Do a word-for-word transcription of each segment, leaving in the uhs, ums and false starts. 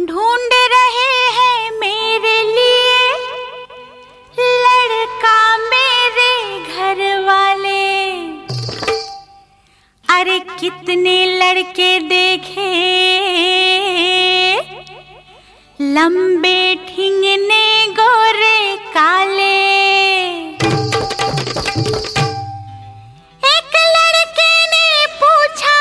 ढूंढ रहे हैं मेरे लिए लड़का मेरे घर वाले। अरे कितने लड़के देखे लंबे ठिंगने गोरे काले। एक लड़के ने पूछा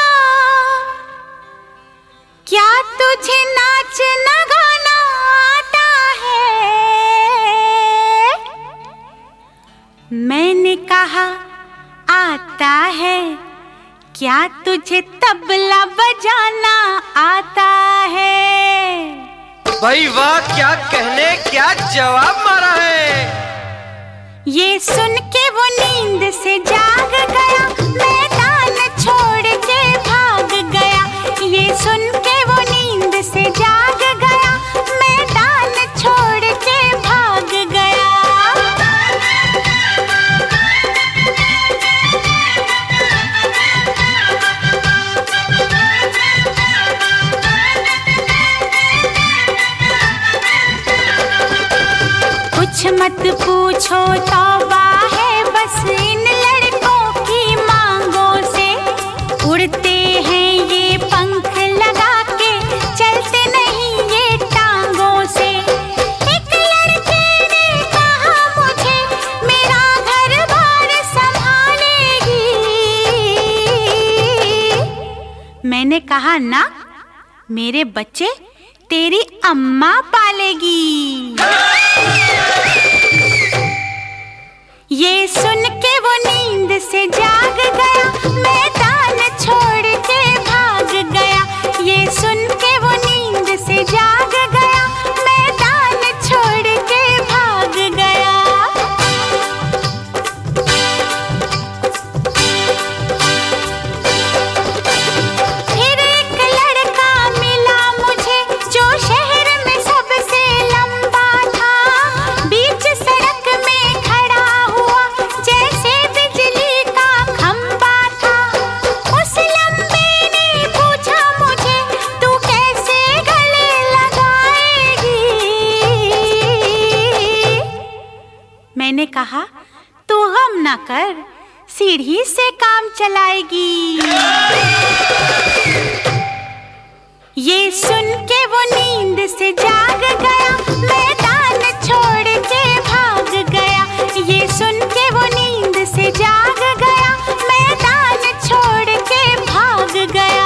क्या तुझे नाचना गाना आता है? मैंने कहा आता है। क्या तुझे तबला बजाना आता है? भाई वाह, क्या कहने क्या जवाब मारा है। ये सुन के वो नींद से जाग गया, मैदान छोड़ के भाग गया। ये सुन के वो नींद से जाग गया, मैदान छोड़ के भाग गया। कुछ मत पूछो तौबा है बस इन लड़कों की मांगों से। उड़ते हैं ये पंख लगा के, चलते नहीं ये टांगों से। एक लड़के ने कहा मुझे मेरा घर बार संभालेगी। मैंने कहा ना, मेरे बच्चे तेरी अम्मा पालेगी। ये सुन के वो नींद से जाग गया, मैदान छोड़ के भाग गया। ये सुन के वो नींद से जाग गया, मैदान छोड़ के भाग गया। फिर एक लड़का मिला मुझे जो शहर में सबसे लंबा था। बीच सड़क में खड़ा हुआ जैसे बिजली का खंबा था। उस लंबे ने पूछा मुझे तू कैसे गले लगाएगी? मैंने कहा तू गम ना कर, सीढ़ी से काम चलाएगी। ये सुन के वो नींद से जाग गया, मैदान छोड़ के भाग गया। ये सुन के वो नींद से जाग गया, मैदान छोड़ के भाग गया।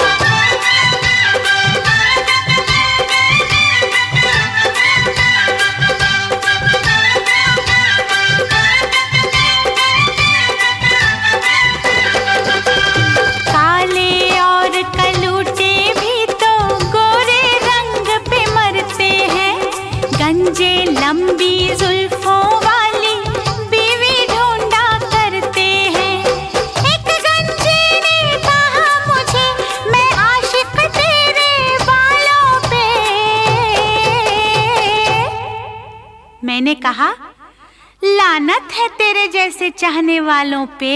काले और कलूटे भी तो गोरे रंग पे मरते हैं। गंजे लंबी जुल्फों वाली बीवी ढूंढा करते हैं। एक गंजे ने कहा मुझे मैं आशिक तेरे बालों पे। मैंने कहा लानत है तेरे जैसे चाहने वालों पे।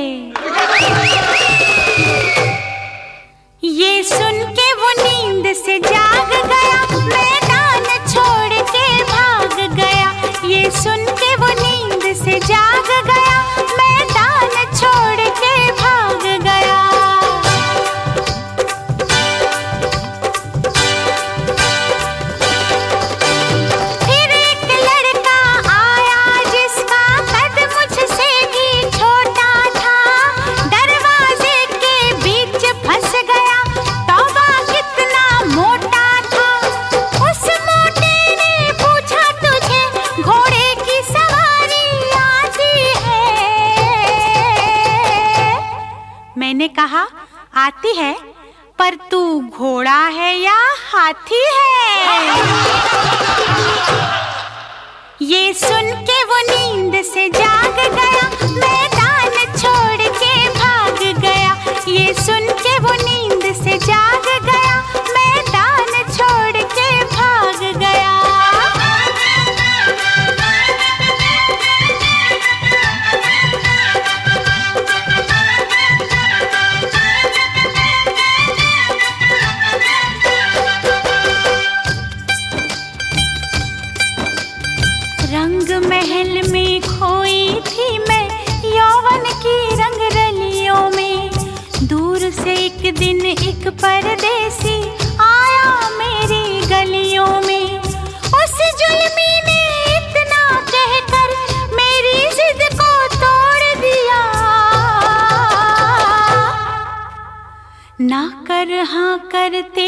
ये सुन के वो नींद से जाग गया, मैदान छोड़ के भाग गया। ये सुन के वो नींद से जाग गया, मैदान छोड़ के भाग गया। फिर एक लड़का आया जिसका कद मुझसे भी छोटा था। दरवाजे के बीच फंस गया, तौबा कितना मोटा था। उस मोटे ने पूछा तुझे घोड़े की सवारी आती है? मैंने कहा आती है, पर तू घोड़ा है या हाथी है? ये सुन के वो नींद से जाग गया, मैदान छोड़ के भाग गया। ये सुन के वो नींद से जाग गया, मैदान छोड़ के भाग गया। महल में खोई थी मैं यौवन की रंग रलियों में। दूर से एक दिन एक परदेसी आया मेरी गलियों में। उस जुल्मी ने इतना कहकर मेरी जिद को तोड़ दिया। ना कर हाँ करते